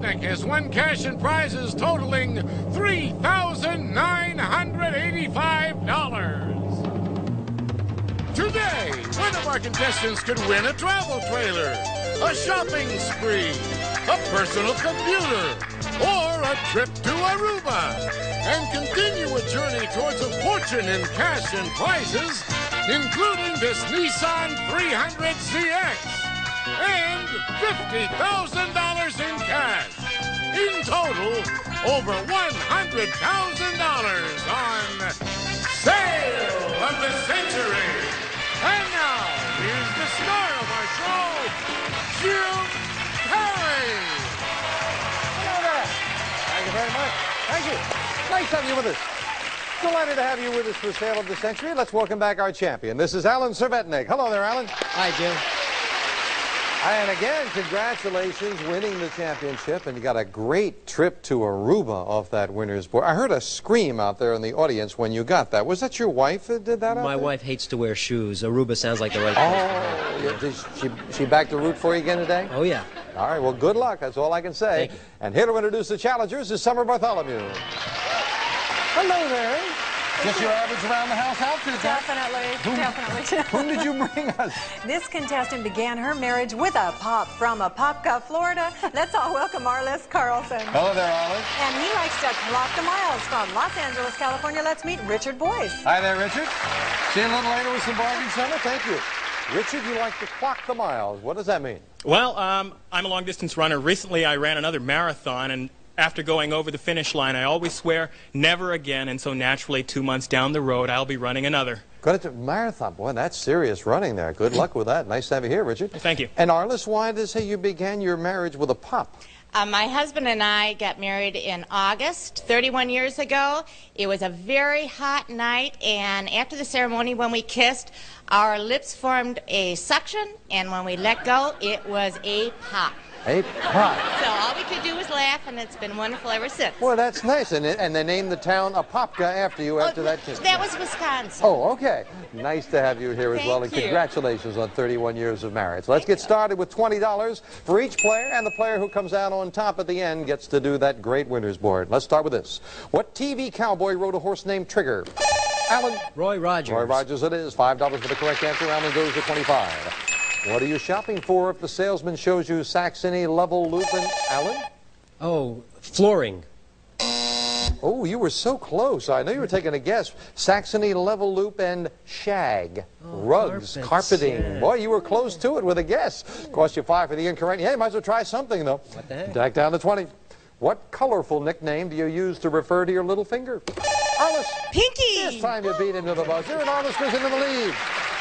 Cervetnik has won cash and prizes totaling $3,985. Today, one of our contestants could win a travel trailer, a shopping spree, a personal computer, or a trip to Aruba, and continue a journey towards a fortune in cash and prizes, including this Nissan 300ZX and $50,000 in cash. In total, over $100,000 on Sale of the Century. And now, here's the star of our show, Jim Perry. Hello there. Thank you very much. Thank you. Nice to have you with us. Delighted to have you with us for Sale of the Century. Let's welcome back our champion. This is Alan Cervetnik. Hello there, Alan. Hi, Jim. And again, congratulations winning the championship. And you got a great trip to Aruba off that winner's board. I heard a scream out there in the audience when you got that. Was that your wife that did that out My there? wife hates to wear shoes. Aruba sounds like the right place for her. Did she back to root for you again today? Oh, yeah. All right, well, good luck. That's all I can say. Thank you. And here to introduce the challengers is Summer Bartholomew. Hello there. Just your average around-the-house outfit, huh? Definitely. Whom did you bring us? This contestant began her marriage with a pop from Apopka, Florida. Let's all welcome Arliss Carlson. Hello there, Arliss. And he likes to clock the miles from Los Angeles, California. Let's meet Richard Boyce. Hi there, Richard. See you a little later with some bargain, Summer. Thank you. Richard, you like to clock the miles. What does that mean? Well, I'm a long-distance runner. Recently, I ran another marathon, and after going over the finish line, I always swear never again, and so naturally, 2 months down the road, I'll be running another. Good at marathon. Boy, that's serious running there. Good luck with that. Nice to have you here, Richard. Thank you. And Arliss, why did it say you began your marriage with a pop? My husband and I got married in August, 31 years ago. It was a very hot night, and after the ceremony, when we kissed, our lips formed a suction, and when we let go, it was a pop. A pop. So all we could do was laugh, and it's been wonderful ever since. Well, that's nice. And they named the town Apopka after you after that kiss. That was Wisconsin. Oh, okay. Nice to have you here as well, and Thank you. congratulations on 31 years of marriage. Let's get started with $20 for each player, and the player who comes out on top at the end gets to do that great winner's board. Let's start with this. What TV cowboy rode a horse named Trigger? Alan? Roy Rogers. Roy Rogers it is. $5 for the correct answer. Alan goes to 25. What are you shopping for if the salesman shows you Saxony, Level, Loop, and Alan? Oh, flooring. Oh, you were so close. I know you were taking a guess. Saxony, Level Loop, and Shag. Rugs, carpets, carpeting. yeah. Boy, you were close to it with a guess. Cost you 5 for the incorrect. Hey, might as well try something, though. What the heck? Back down to 20. What colorful nickname do you use to refer to your little finger? Arliss. Pinky! This time you beat him to the buzzer, and Arliss goes into the lead.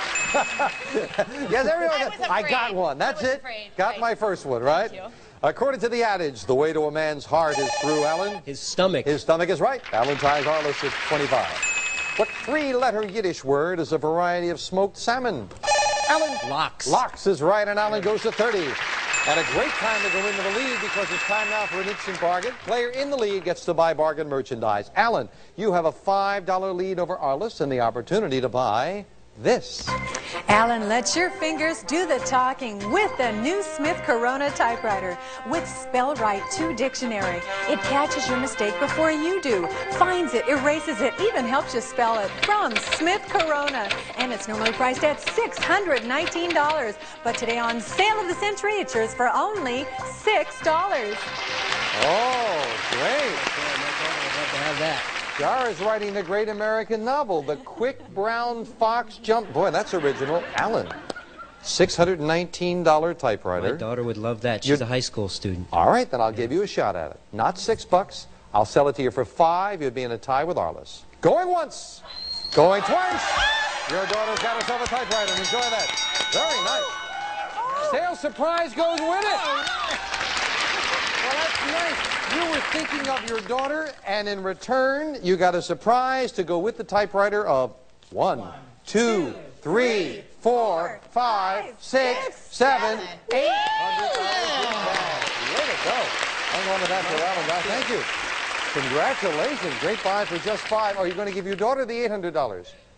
Yes, everyone. I was I got afraid. one. That's I was it. afraid. Got Right. my first one, right? Thank you. According to the adage, the way to a man's heart is through, Alan. His stomach. His stomach is right. Alan ties Arliss at 25. What three-letter Yiddish word is a variety of smoked salmon? Alan. Lox. Lox is right, and Alan goes to 30. And a great time to go into the lead because it's time now for an instant bargain. Player in the lead gets to buy bargain merchandise. Alan, you have a $5 lead over Arliss and the opportunity to buy this. Alan, let your fingers do the talking with the new Smith Corona typewriter with Spell Right 2 Dictionary. It catches your mistake before you do, finds it, erases it, even helps you spell it from Smith Corona. And it's normally priced at $619. But today on Sale of the Century, it's yours for only $6. Oh, great. I'd love to have that. Jar is writing the great American novel, The Quick Brown Fox Jump. Boy, that's original. Alan, $619 typewriter. My daughter would love that. She's You're- a high school student. All right, then I'll give you a shot at it. Not $6. I'll sell it to you for $5. You'd be in a tie with Arliss. Going once. Going twice. Your daughter's got herself a typewriter. Enjoy that. Very nice. Sales surprise goes with it. Well, that's nice. You were thinking of your daughter, and in return, you got a surprise to go with the typewriter of 1, 2, 3, 4, 5, 6, 7, 8. Way to go. I'm going to that for Alan. Guys. Thank you. Congratulations. Great buy for just $5. Are you going to give your daughter the $800?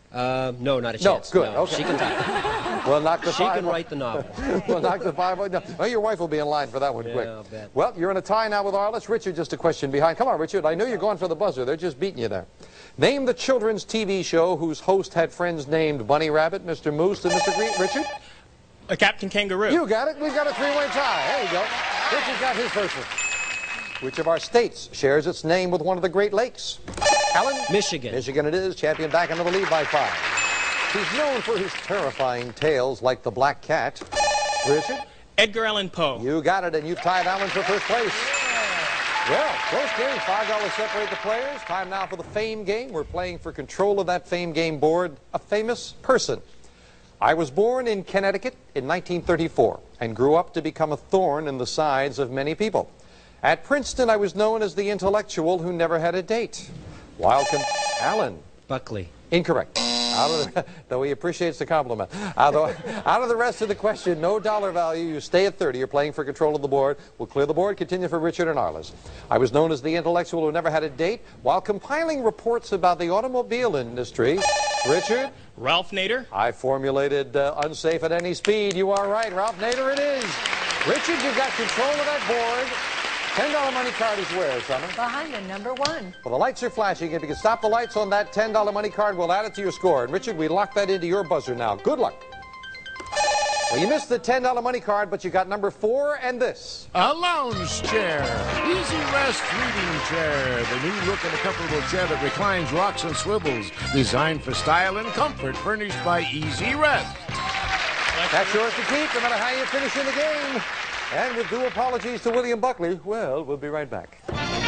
No, not a chance. No, good. No, Okay. she can type. We'll knock the She five. can write the novel. We'll knock the five. No. Oh, your wife will be in line for that one quick. I'll bet. Well, you're in a tie now with Arliss. Richard, just a question behind. Come on, Richard. I know you're going for the buzzer. They're just beating you there. Name the children's TV show whose host had friends named Bunny Rabbit, Mr. Moose, and Mr. Green. Richard? A Captain Kangaroo. You got it. We've got a three-way tie. There you go. Richard got his first one. Which of our states shares its name with one of the Great Lakes? Alan? Michigan. Michigan it is. Champion back into the lead by 5. He's known for his terrifying tales like the Black Cat. Richard? Edgar Allan Poe. You got it, and you've tied Alan for first place. Well, close game. $5 separate the players. Time now for the Fame game. We're playing for control of that Fame game board. A famous person. I was born in Connecticut in 1934 and grew up to become a thorn in the sides of many people. At Princeton, I was known as the intellectual who never had a date. Alan. Buckley. Incorrect. Though he appreciates the compliment. Out of the rest of the question, no dollar value. You stay at 30. You're playing for control of the board. We'll clear the board. Continue for Richard and Arliss. I was known as the intellectual who never had a date while compiling reports about the automobile industry. Richard? Ralph Nader. I formulated unsafe at any speed. You are right. Ralph Nader it is. Richard, you've got control of that board. $10 money card is where, Summer? Behind the number 1. Well, the lights are flashing. If you can stop the lights on that $10 money card, we'll add it to your score. And Richard, we lock that into your buzzer now. Good luck. Well, you missed the $10 money card, but you got number 4 and this. A lounge chair. Easy Rest reading chair. The new look and a comfortable chair that reclines, rocks, and swivels. Designed for style and comfort. Furnished by Easy Rest. That's yours to keep, no matter how you finish in the game. And with due apologies to William Buckley, well, we'll be right back.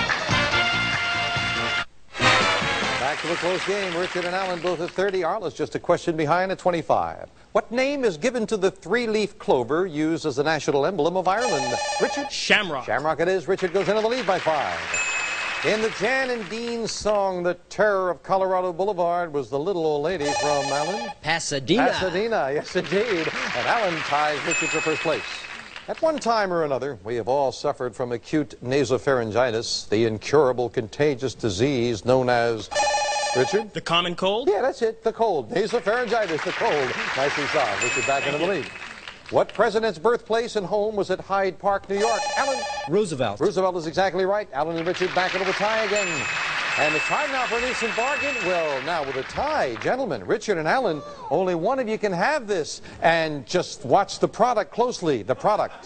Back to a close game. Richard and Alan both at 30. Arliss just a question behind at 25. What name is given to the 3-leaf clover used as the national emblem of Ireland? Richard? Shamrock. Shamrock it is. Richard goes into the lead by 5. In the Jan and Dean song, The Terror of Colorado Boulevard was the little old lady from Alan? Pasadena. Pasadena, yes indeed. And Alan ties Richard for first place. At one time or another, we have all suffered from acute nasopharyngitis, the incurable contagious disease known as... Richard? The common cold. Yeah, that's it. The cold. Nasopharyngitis, the cold. Nicely solved. Richard back into the lead. What president's birthplace and home was at Hyde Park, New York? Alan? Roosevelt. Roosevelt is exactly right. Alan and Richard back into the tie again. And it's time now for an instant bargain. Well, now with a tie, gentlemen, Richard and Alan, only one of you can have this. And just watch the product closely. The product.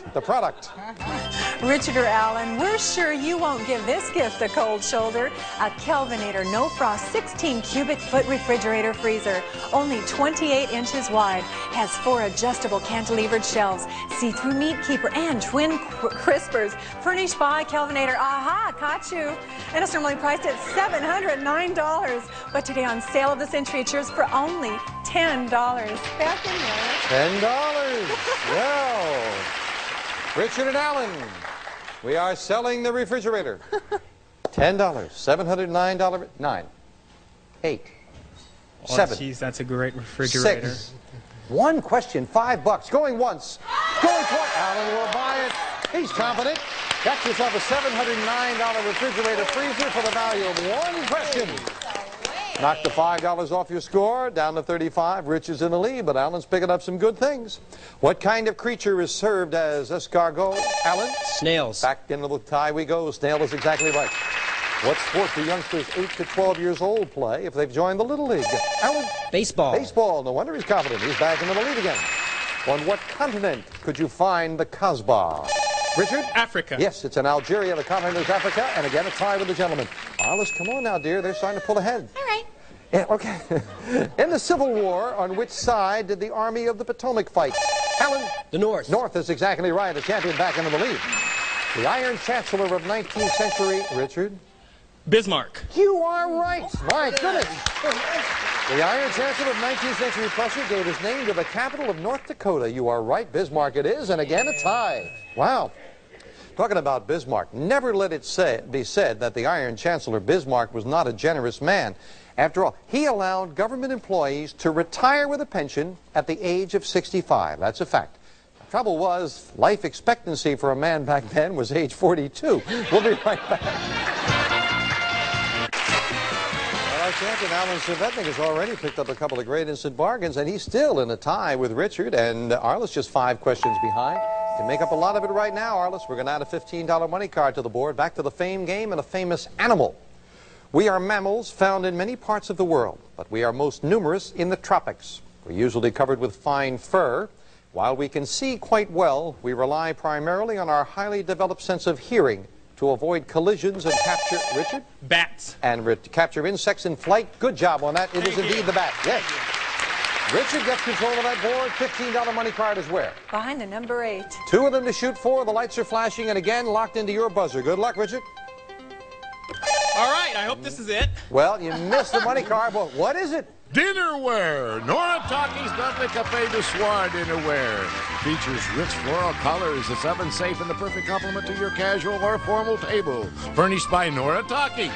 Richard or Alan, we're sure you won't give this gift a cold shoulder. A Kelvinator No Frost 16 cubic foot refrigerator freezer, only 28 inches wide, has 4 adjustable cantilevered shelves, see-through meat keeper, and twin crispers, furnished by Kelvinator. Aha, caught you. And it's normally priced at $709, but today on Sale of the Century, it's yours for only $10. Back in there. $10. Well, Richard and Alan, we are selling the refrigerator. $10. $709. 9. 8. Oh, 7. geez, that's a great refrigerator. 6. One question, $5. Going once. Going twice. Alan will buy it. He's confident. Got yourself a $709 refrigerator freezer for the value of one question. Knock the $5 off your score, down to 35. Rich is in the lead, but Alan's picking up some good things. What kind of creature is served as escargot? Alan? Snails. Back into the tie we go. Snail is exactly right. What sport do youngsters 8 to 12 years old play if they've joined the Little League? Alan? Baseball. Baseball. No wonder he's confident. He's back into the lead again. On what continent could you find the Kasbah? Richard? Africa. Yes, it's in Algeria. The continent is Africa. And again, a tie with the gentleman. Arliss, come on now, dear. They're starting to pull ahead. All right. Yeah, okay. In the Civil War, on which side did the Army of the Potomac fight? Alan? The North. North is exactly right. The champion back into the lead. The Iron Chancellor of 19th century, Richard? Bismarck. You are right. My goodness. The Iron Chancellor of 19th century Prussia gave his name to the capital of North Dakota. You are right. Bismarck it is. And again, a tie. Wow. Talking about Bismarck, never let it be said that the Iron Chancellor Bismarck was not a generous man. After all, he allowed government employees to retire with a pension at the age of 65. That's a fact. The trouble was, life expectancy for a man back then was age 42. We'll be right back. Well, our champion Alan Cervetnik has already picked up a couple of great instant bargains, and he's still in a tie with Richard, and Arliss just 5 questions behind. Can make up a lot of it right now, Arliss. We're going to add a $15 money card to the board. Back to the fame game and a famous animal. We are mammals found in many parts of the world, but we are most numerous in the tropics. We're usually covered with fine fur. While we can see quite well, we rely primarily on our highly developed sense of hearing to avoid collisions and capture, Richard? Bats. And capture insects in flight. Good job on that. It is indeed the bat. Yes. Richard gets control of that board. $15 money card is where? Behind the number 8. 2 of them to shoot for. The lights are flashing, and again, locked into your buzzer. Good luck, Richard. All right, I hope this is it. Well, you missed the money card. Well, what is it? Dinnerware. Noritaki's Lovely Café de Soir dinnerware. Features rich floral colors. It's oven safe and the perfect complement to your casual or formal table. Furnished by Noritaki.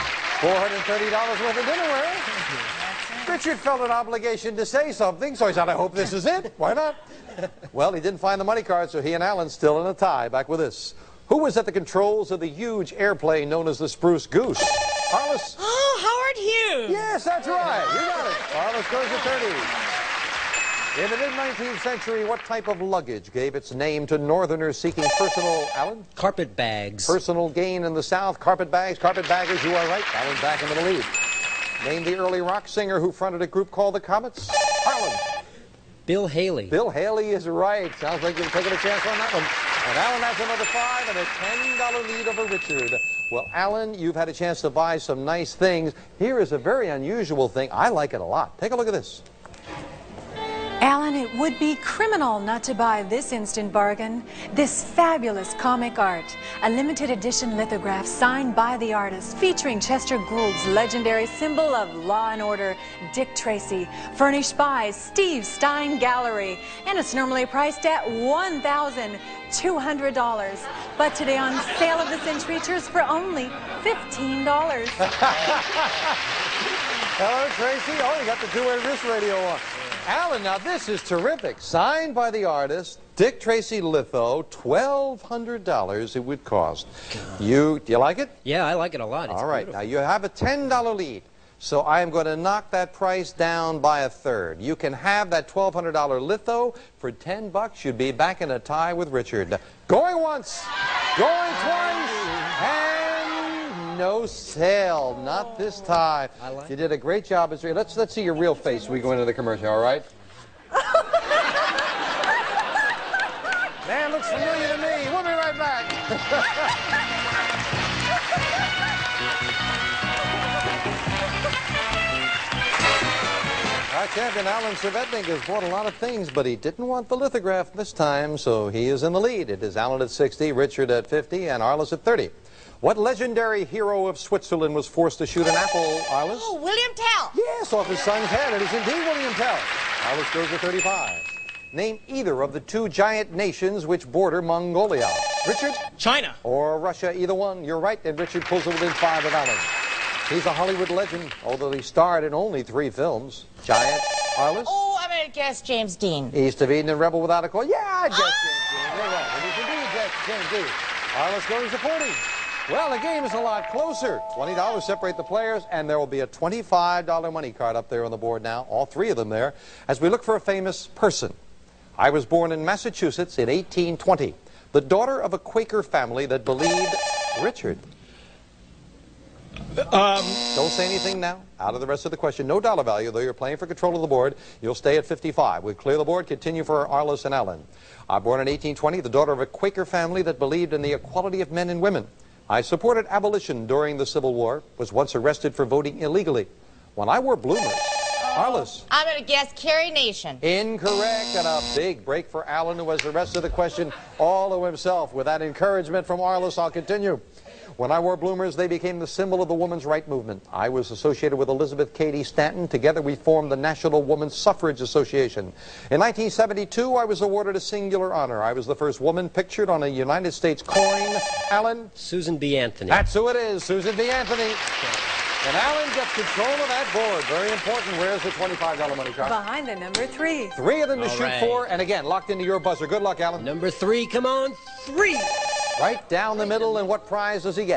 $430 worth of dinnerware. Richard felt an obligation to say something, so he said, I hope this is it. Why not? Well, he didn't find the money card, so he and Alan still in a tie. Back with this. Who was at the controls of the huge airplane known as the Spruce Goose? Arliss. Oh, Howard Hughes. Yes, that's right. You got it. Arliss goes to 30. In the mid-19th century, what type of luggage gave its name to Northerners seeking personal, Alan? Carpet bags. Personal gain in the South. Carpet bags, carpetbaggers, you are right. Alan's back into the lead. Name the early rock singer who fronted a group called the Comets. Alan. Bill Haley. Bill Haley is right. Sounds like you're taking a chance on that one. And Alan has another 5 and a $10 lead over Richard. Well, Alan, you've had a chance to buy some nice things. Here is a very unusual thing. I like it a lot. Take a look at this. Alan, it would be criminal not to buy this instant bargain. This fabulous comic art. A limited edition lithograph signed by the artist featuring Chester Gould's legendary symbol of law and order, Dick Tracy. Furnished by Steve Stein Gallery. And it's normally priced at $1,200. But today on Sale of the Centuries for only $15. Hello, Tracy. Oh, you got the two-way wrist radio on. Alan, now this is terrific. Signed by the artist, Dick Tracy litho, $1,200 it would cost. Do you like it? Yeah, I like it a lot. It's all right. beautiful. Now you have a $10 lead. So I am going to knock that price down by 1/3. You can have that $1,200 litho for $10. You'd be back in a tie with Richard. Going once, going twice, and no sale. Not this time. You did a great job. Let's see your real face when we go into the commercial, all right? Man, looks familiar to me. We'll be right back. Our champion Alan Cervetnik has bought a lot of things, but he didn't want the lithograph this time, so he is in the lead. It is Alan at 60, Richard at 50, and Arliss at 30. What legendary hero of Switzerland was forced to shoot an apple, Arliss? Oh, William Tell. Yes, off his son's head. It is indeed William Tell. Arliss goes to 35. Name either of the 2 giant nations which border Mongolia. Richard? China. Or Russia, either one. You're right, and Richard pulls it within 5 of Alan. He's a Hollywood legend, although he starred in only 3 films. Giant, Arliss? Oh, I'm going to guess James Dean. East of Eden and Rebel Without a Cause. Yeah, I guess James Dean. You're right. It is indeed James Dean. Arliss goes to 40. Well, the game is a lot closer. $20 separate the players, and there will be a $25 money card up there on the board now, all 3 of them there, as we look for a famous person. I was born in Massachusetts in 1820, the daughter of a Quaker family that believed Richard. Don't say anything now. Out of the rest of the question. No dollar value, though you're playing for control of the board. You'll stay at 55. We'll clear the board, continue for Arliss and Alan. Born in 1820, the daughter of a Quaker family that believed in the equality of men and women. I supported abolition during the Civil War, was once arrested for voting illegally. When I wore bloomers, Arliss. I'm going to guess Carrie Nation. Incorrect, and a big break for Alan, who has the rest of the question all to himself. With that encouragement from Arliss, I'll continue. When I wore bloomers, they became the symbol of the women's right movement. I was associated with Elizabeth Cady Stanton. Together, we formed the National Women's Suffrage Association. In 1972, I was awarded a singular honor. I was the first woman pictured on a United States coin. Alan? Susan B. Anthony. That's who it is, Susan B. Anthony. And Alan gets control of that board. Very important. Where's the $25 money card? Behind the number 3. 3 of them to All shoot right. for. And again, locked into your buzzer. Good luck, Alan. Number 3, come on, 3. Right down the middle, and what prize does he get?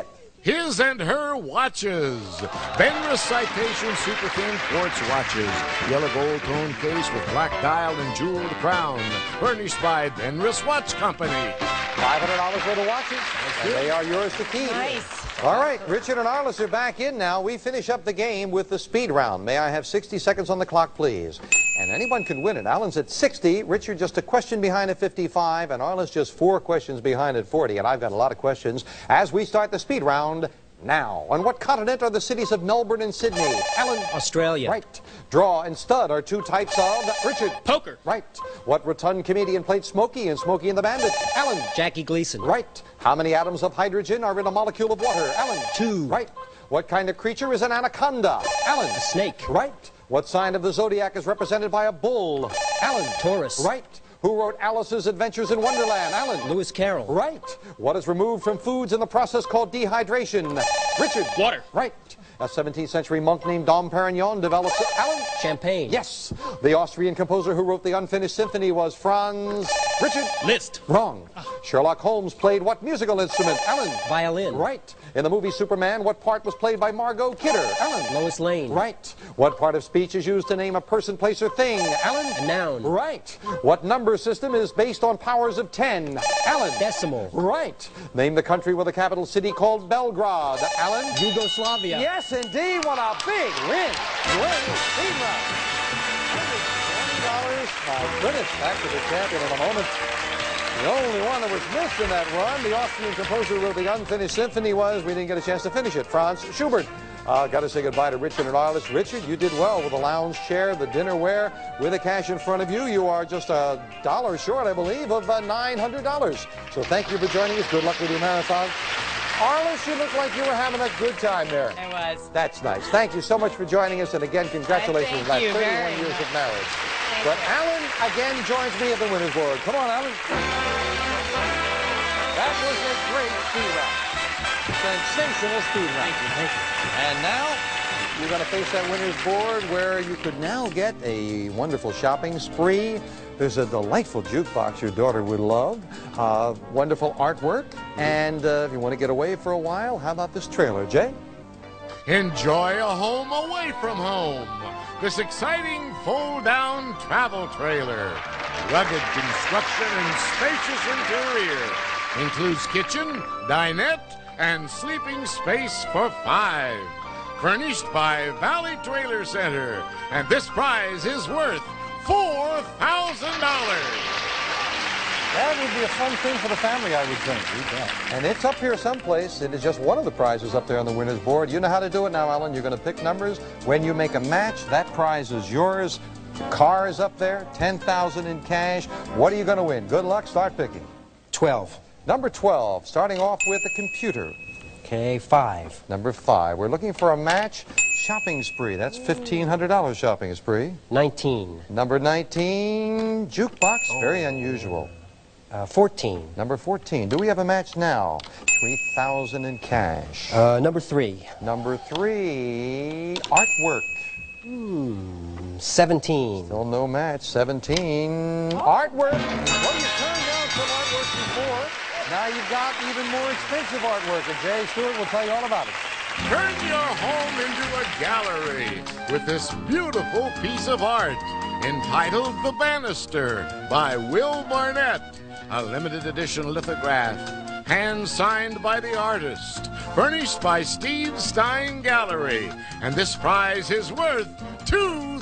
his and her watches. Benris Citation Super Thin Quartz watches. Yellow gold tone case with black dial and jeweled crown. Furnished by Benris Watch Company. $500 worth of watches, and they are yours to keep. Nice. All right, Richard and Arliss are back in now. We finish up the game with the speed round. May I have 60 seconds on the clock, please? And anyone can win it. Alan's at 60, Richard just a question behind at 55, and Arliss just 4 questions behind at 40. And I've got a lot of questions as we start the speed round now. On what continent are the cities of Melbourne and Sydney? Alan? Australia. Right. Draw and stud are 2 types of... Richard? Poker. Right. What rotund comedian played Smokey in Smokey and the Bandit? Alan? Jackie Gleason. Right. How many atoms of hydrogen are in a molecule of water? Alan? 2. Right. What kind of creature is an anaconda? Alan? A snake. Right. What sign of the zodiac is represented by a bull? Alan? Taurus. Right. Who wrote Alice's Adventures in Wonderland? Alan? Lewis Carroll. Right. What is removed from foods in the process called dehydration? Richard? Water. Right. A 17th century monk named Dom Perignon developed... Alan? Champagne. Yes. The Austrian composer who wrote the Unfinished Symphony was Franz... Richard? Liszt. Wrong. Sherlock Holmes played what musical instrument? Alan? Violin. Right. In the movie Superman, what part was played by Margot Kidder? Alan? Lois Lane. Right. What part of speech is used to name a person, place, or thing? Alan? A noun. Right. What number system is based on powers of 10? Alan? Decimal. Right. Name the country with a capital city called Belgrade. Alan? Yugoslavia. Yes, indeed. What a big win. Great speed round. $20. My goodness, back to the champion in a moment. The only one that was missed in that run, the Austrian composer who wrote the Unfinished Symphony was, we didn't get a chance to finish it, Franz Schubert. Got to say goodbye to Richard and Arliss. Richard, you did well with the lounge chair, the dinnerware, with the cash in front of you. You are just $1 short, I believe, of $900. So thank you for joining us. Good luck with your marathon. Arliss, you look like you were having a good time there. I was. That's nice. Thank you so much for joining us. And again, congratulations on that 31 years of marriage. But Alan again joins me at the winner's board. Come on, Alan. That was a great speed round. Sensational speed round. Thank you. And now you're going to face that winner's board where you could now get a wonderful shopping spree. There's a delightful jukebox your daughter would love, wonderful artwork, and if you want to get away for a while, how about this trailer, Jay? Enjoy a home away from home. This exciting fold-down travel trailer. Rugged construction and spacious interior. Includes kitchen, dinette, and sleeping space for 5. Furnished by Valley Trailer Center. And this prize is worth $4,000. That would be a fun thing for the family, I would think. And it's up here someplace. It is just one of the prizes up there on the winner's board. You know how to do it now, Alan. You're going to pick numbers. When you make a match, that prize is yours. Car is up there, $10,000 in cash. What are you going to win? Good luck. Start picking. 12. Number 12, starting off with the computer. Okay, 5. Number 5, we're looking for a match shopping spree. That's $1,500 shopping spree. 19. Number 19, jukebox. Very unusual. 14. Number 14, do we have a match now? $3,000 in cash. Number 3. Number 3, artwork. 17. Still no match. 17, artwork. Well, you turned down some artwork before. Now you've got even more expensive artwork, and Jay Stewart will tell you all about it. Turn your home into a gallery with this beautiful piece of art entitled The Banister by Will Barnett. A limited edition lithograph, hand-signed by the artist, furnished by Steve Stein Gallery. And this prize is worth $2,000.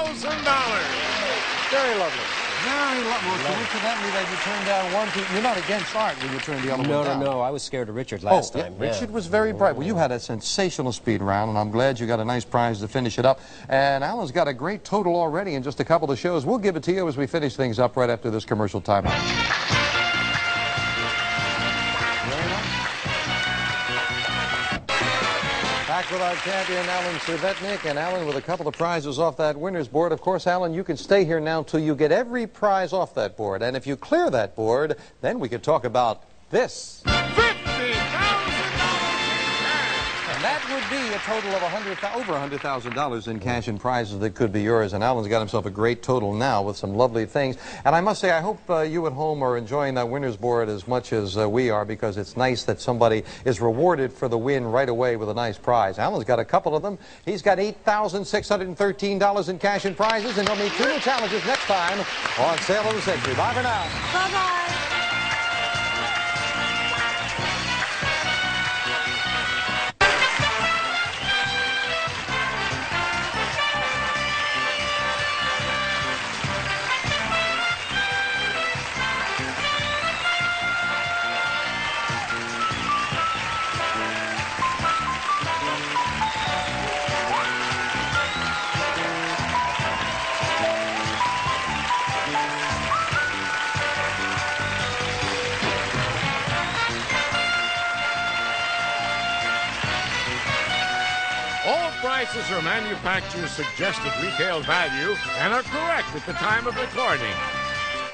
Very lovely. Very lovely. So incidentally, that you turned down one piece. You're not against art when you turned the other one down. No. I was scared of Richard last time. Richard was very bright. Well, you had a sensational speed round, and I'm glad you got a nice prize to finish it up. And Alan's got a great total already in just a couple of shows. We'll give it to you as we finish things up right after this commercial timeout. Back with our champion, Alan Cervetnik, and Alan with a couple of prizes off that winner's board. Of course, Alan, you can stay here now till you get every prize off that board. And if you clear that board, then we could talk about this. $50,000 in cash. And That would be a total of over $100,000 in cash and prizes that could be yours. And Alan's got himself a great total now with some lovely things. And I must say, I hope you at home are enjoying that winner's board as much as we are, because it's nice that somebody is rewarded for the win right away with a nice prize. Alan's got a couple of them. He's got $8,613 in cash and prizes, and he'll meet 2 new challenges next time on Sale of the Century. Bye for now. Bye-bye. All prices are manufacturer's suggested retail value and are correct at the time of recording.